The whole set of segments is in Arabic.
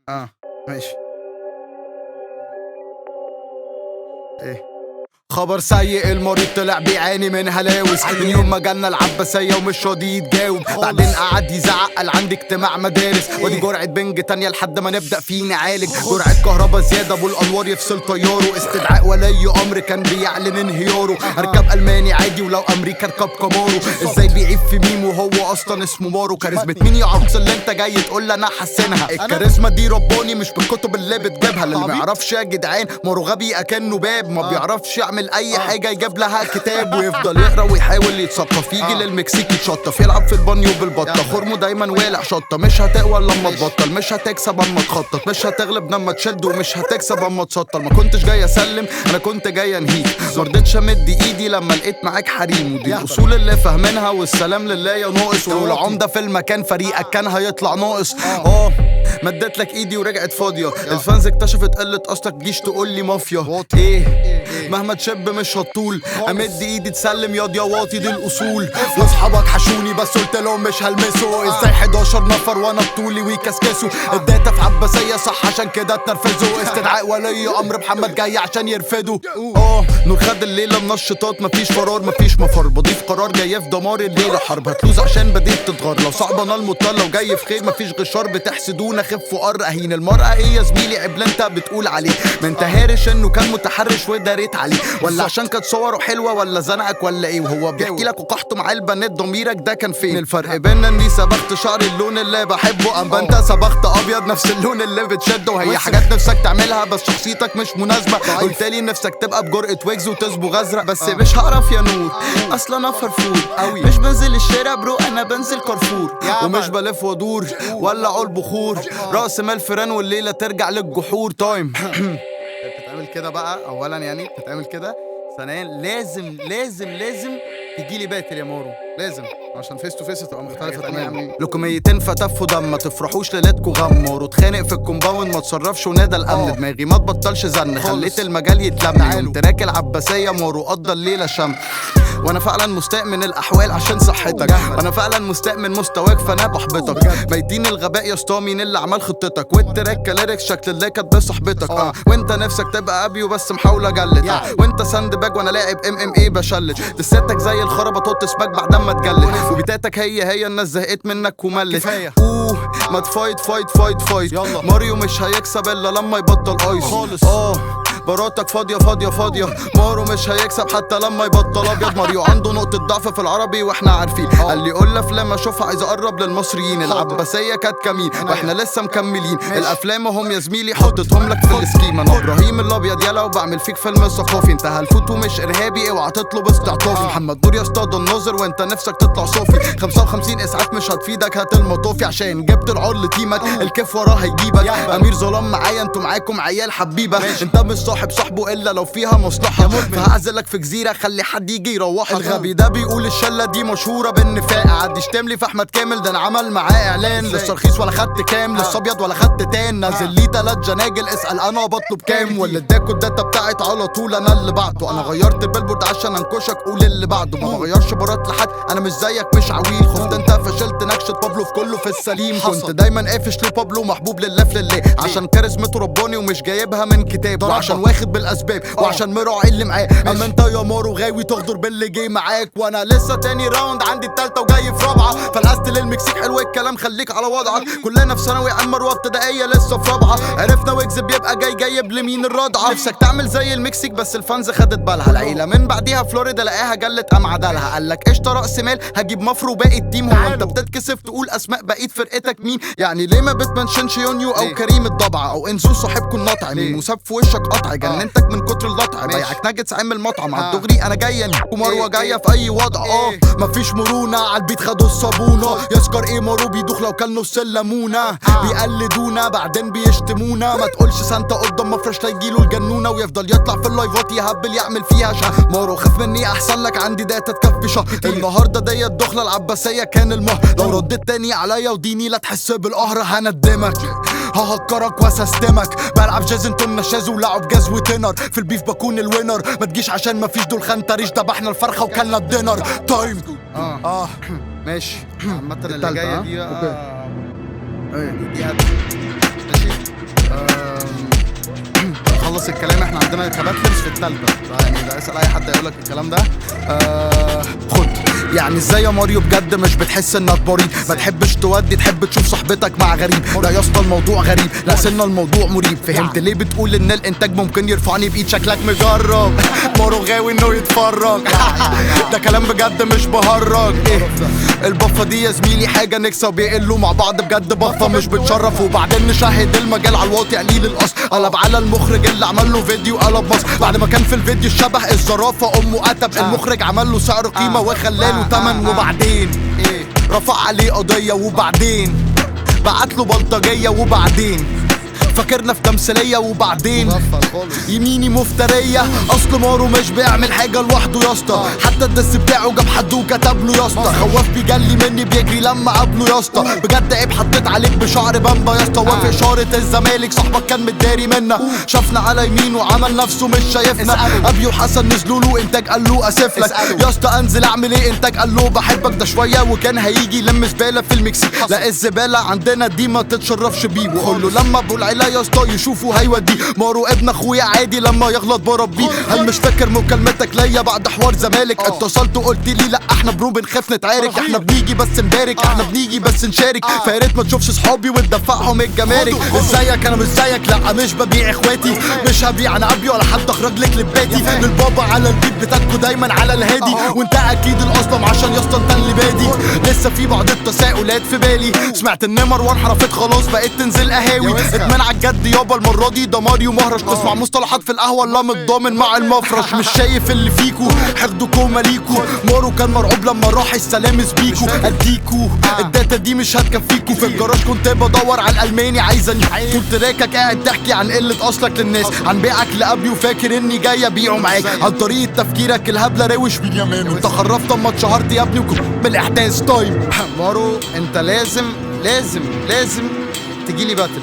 ماشي. ايه خبر سيء، المريض طلع بيعاني من هلاوس من يوم ما جالنا العباسية ومش راضي يتجاوب. بعدين قعد يزعق قال عندي اجتماع مدارس، ودي جرعة بنج تانية لحد ما نبدأ فيه نعالج. جرعة كهربا زيادة ابو الانوار يفصل طياره، استدعاء ولي امر كان بيعلن انهياره. اركب الماني عادي ولو امريكا اركب كامارو، ازاي بيعيب في ميم وهو اصلا اسمه مارو. كاريزما مين يا عروس اللي انت جاي تقول لي انا حسنها؟ الكاريزما دي رباني مش بالكتب اللي بتجيبها. اللي ما يعرفش يا جدعان مارو غبي اكنه باب، ما بيعرفش يعمل اي حاجه يجيب لها كتاب ويفضل يقرا ويحاول يتثقف. يجي للمكسيك يتشطف، يلعب في البانيو بالبطه، خرمه دايما والع شطه. مش هتقوى لما تبطل، مش هتكسب اما تخطط، مش هتغلب لما تشد، ومش هتكسب اما تسطل. ما كنتش جاي اسلم انا كنت جاي انهيك، مرضتش امد ايدي لما لقيت معاك حريم. ودي الاصول اللي فاهمينها والسلام لله يا ناقص. ولو العمده في المكان فريقك كان هيطلع ناقص. مدت لك ايدي ورجعت فاضيه، الفانز اكتشفت قله اصلك جيش تقول لي مافيا. ايه مهما تشب مش هتطول، امد ايدي تسلم ياض يا واطي دي الاصول. واصحابك حشوني بس قلت لهم مش هلمسوا، ازاي 11 نفر وانا بطولي ويكسكسوا. الداتا في عباسيه صح عشان كده اتنرفزوا، استدعاء ولي امر محمد جاي عشان يرفدوا. نور خد الليله منشطات، مفيش فرار مفيش مفر، بضيف قرار جاي في دمار الليله حرب. هتلوز عشان بديت تتغار، لو صعبه انا المضطر، لو جاي في خير مفيش غشار. بتحسدونا خف وقر اهين المرأة ايه يا زميلي عبل انت بتقول عليه؟ ما انت هارش انه كان متحرش وداريت عليه، ولا عشان كانت صوره حلوه، ولا زنقك ولا ايه؟ وهو بيحكي لك وقحته مع البنات ضميرك ده كان فين؟ الفرق بيننا اني صبغت شعري اللون اللي بحبه، اما انت صبغت ابيض نفس اللون اللي بتشده. وهي حاجات نفسك تعملها بس شخصيتك مش مناسبه، قلتلي نفسك تبقى بجرأة ويجز وتصبغ ازرق. بس مش هعرف يا نور اصلا انا فرفور قوي، مش بنزل الشارع برو انا بنزل كارفور، ومش بلف وادور ولا عول بخور. راس مال فران والليله ترجع للجحور. تايم بتتعمل كده بقى اولا، يعني بتتعمل كده. ثانيا لازم تجيلي باتر يا مارو، لازم عشان فيس تو فيس تبقى مختلفه تماما. لكميتين فتفوا دم، ما تفرحوش ليلتكوا غم. مارو اتخانق في الكومباوند ما تصرفش ونادى الامن. دماغي ما تبطلش زن، خليت المجال يتلم. قمت راكل عباسيه مارو قضى الليله شم. وانا فعلا مستاء من الاحوال عشان صحتك، وانا فعلا مستاء من مستواك فانا بحبطك. ميتين الغباء يا اسطى مين اللي عمل خطتك؟ والتراك كلارك شكل اللي كانت بصاحبتك. وانت نفسك تبقى ابيو بس محاولة جلد. وانت ساند باج وانا لاعب MMA بشلت. لساتك زي الخربة توتس باك بعد ما تجلد، وبيتاتك هي الناس زهقت منك وملت. ما تفايت فايت ماريو مش هيكسب الا لما يبطل ايس خالص. براتك فاضية مارو مش هيكسب حتى لما يبطل ابيض. ماريو عنده نقطة ضعف في العربي واحنا عارفين، قال لي قول افلام اشوفها عايز اقرب للمصريين. العباسية كانت كمين واحنا لسه مكملين، الافلام هم يا زميلي حطيتهم لك في السكيمة. انا ابراهيم الابيض يلا وبعمل فيك فيلم ثقافي، انت هلفوت ومش ارهابي اوعى تطلب استعطافي. محمد نور يا اسطى الناظر وانت نفسك تطلع صوفي. 55 اسعاف مش هتفيدك هات المطوفي، عشان جبت العرل تيمك الكيف وراه هيجيبك. امير ظلام معايا انتوا معاكم عيال حبيبة، انت مش صاحبه الا لو فيها مصلحه. فهعزلك في جزيره خلي حد يجي يروحك. الغبي ده بيقول الشله دي مشهوره بالنفاق، قعد يشتم لي في احمد كامل ده انا عمل معاه اعلان. لسه رخيص ولا خدت كام، لسه ابيض ولا خدت تان. نازل لي 3 جناجل اسال انا بطلب كام. واللي اداكوا الداتا بتاعت على طول انا اللي بعته. انا غيرت البيلبورد عشان انكشك قول اللي بعده. ما بغيرش برات لحد انا مش زيك مش عويل. خفت انت فشلت نكشة بابلو في كله في السليم. كنت دايما قافش ليه بابلو محبوب لله في لله، عشان كاريزمته رباني ومش جايبها من كتاب، وعشان واخد بالاسباب وعشان مراعي اللي معاه. اما انت يا مارو غاوي تغدر باللي جاي معاك، وانا لسه تاني راوند عندي التالتة وجاي في رابعة. فالقست للمكسيك حلو الكلام خليك على وضعك. كلنا في ثانوي اما رواه ابتدائيه لسه في رابعة. عرفنا ويجز بيبقى جايب لمين الرضعة. نفسك تعمل زي المكسيك بس الفانز خدت بالها. العيله من بعديها فلوريدا لقاها جلت قام عدلها. قالك قشطه راس مال هجيب مفرو باقي التيم. هو انت بتتكسف تقول اسماء بقيه فرقتك مين؟ يعني ليه ما بتمنشنش يونيو او كريم الضبعه او انزو صاحبكم النطع؟ مين وساب في وشك قطع جننتك من كتر اللطع. بيعك ناجتس عامل مطعم على الدغري انا جايه ومروه جايه في اي وضع. مفيش مرونه على البيت خدوا الصابونه. يسكر ايه مارو بيدوخ لو كان نص الليمونه. بيقلدونا بعدين بيشتمونا. ما تقولش سانتا قدام مفرش لا يجيله الجنونه. ويفضل يطلع في اللايفات يهبل يعمل فيها مارو خاف مني احسن لك عندي داتا تكفي شهر. النهارده ديت دخله العباسيه كان المهر. لو رديت تاني عليا وديني لا تحس بالقهر هندمك ههكرك واسستمك. بلعب جاز انتو النشاز ولعب جاز وتنر. في البيف بكون الوينر ما تجيش عشان مفيش دول خنتريش. دبحنا الفرخه وكلنا الدينر. تايم ماشي. عامة اللي جايه دي ايه دي ماشي. خلص الكلام، احنا عندنا كباتلرز في التالتة يعني، ده اسأل اي حد يقولك الكلام ده. خد يعني ازاي يا ماريو بجد مش بتحس انك مريض؟ ما تحبش تودي، تحب تشوف صاحبتك مع غريب. لا يا اسطى الموضوع غريب، لا سنة الموضوع مريب. فهمت ليه بتقول ان الانتاج ممكن يرفعني بايد؟ شكلك مجرب مارو غاوي انه يتفرج. ده كلام بجد مش بهرج. ايه البفة دي يا زميلي؟ حاجة نكسة وبيقلوا مع بعض بجد، بفة مش بتشرف. وبعدين نشاهد المجال على الواطي قليل الاصل. قلب على المخرج اللي عمل له فيديو قلب مصر، بعد ما كان في الفيديو شبه الزرافة امه قتب. المخرج عمل له سعر قيمة وخلاله تمن. وبعدين ايه؟ رفع عليه قضية. وبعدين بعت له بلطجية. وبعدين فاكرنا في تمثيلية. وبعدين يميني مفترية. اصل مارو مش بيعمل حاجة لوحده يا اسطى، حتى الدس بتاعه جاب حد وكتب له يا اسطى. خواف بيجلي مني بيجري لما قابله يا اسطى. بجد عيب حطيت عليك بشعر بامبا يا اسطى. وافق شارة الزمالك صاحبك كان متداري منا، شافنا على يمينه وعمل نفسه مش شايفنا. ابي وحسن نزلوا له انتاج قال له اسف لك يا اسطى. انزل اعمل ايه؟ انتاج قال له بحبك. ده شوية وكان هيجي يلم زبالة في المكسيك. لا الزبالة عندنا دي ما تتشرفش بيه. وقول له لما ابو العيلة يا اسطى يشوفوا هيوديه. مارو ابن اخويا عادي لما يغلط بربيه. هل مش فاكر مكالمتك ليا بعد حوار زمالك؟ اتصلت وقلت لي لا احنا برو بنخاف نتعارك. احنا بنيجي بس نبارك، احنا بنيجي بس نشارك. فياريت ما تشوفش صحابي وتدفعهم الجمارك. ازيك؟ انا مش زيك، لا مش ببيع اخواتي. مش هبيع انا ابي ولا حد اخرج لك لباتي. للبابا على البيت بتاعكوا دايما على الهادي. وانت اكيد الاصلم عشان يا اسطى انت اللي بادي. لسه في بعض التساؤلات في بالي. سمعت ان مروان حرفت خلاص بقيت تنزل قهاوي. اتمنع الجد يابا المرة دي، ده ماريو مهرش. تسمع مصطلحات في القهوة لا متضامن مع المفرش. مش شايف اللي فيكو حقدكوا ماليكو. مارو كان مرعوب لما راح السلام بيكو. اديكو الداتا دي مش هتكفيكو. في الجراج كنت بدور على الالماني عايزني. طول تراكك قاعد تحكي عن قلة اصلك للناس، عن بيعك لابي وفاكر اني جاي ابيعه معاك. عن طريقة تفكيرك الهبلة روش بنيامان. انت خرفت اما اتشهرت يا ابني وكنت بالاحداث تايم. مارو انت لازم لازم لازم تجيلي باتل،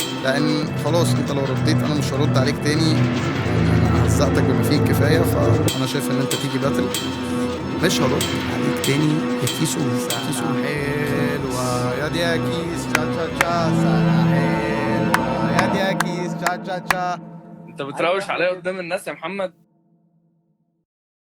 لان خلاص انت لو رديت انا مش هرد عليك تاني. انا هزقتك بما فيه الكفايه، فانا شايف ان انت تيجي باتل مش هرد عليك تاني. يا كيسو حلوه يا دي يا كيس تشا تشا تشا. سنه حلوه يا دي يا كيس تشا تشا تشا. انت بتروش عليا قدام الناس يا محمد.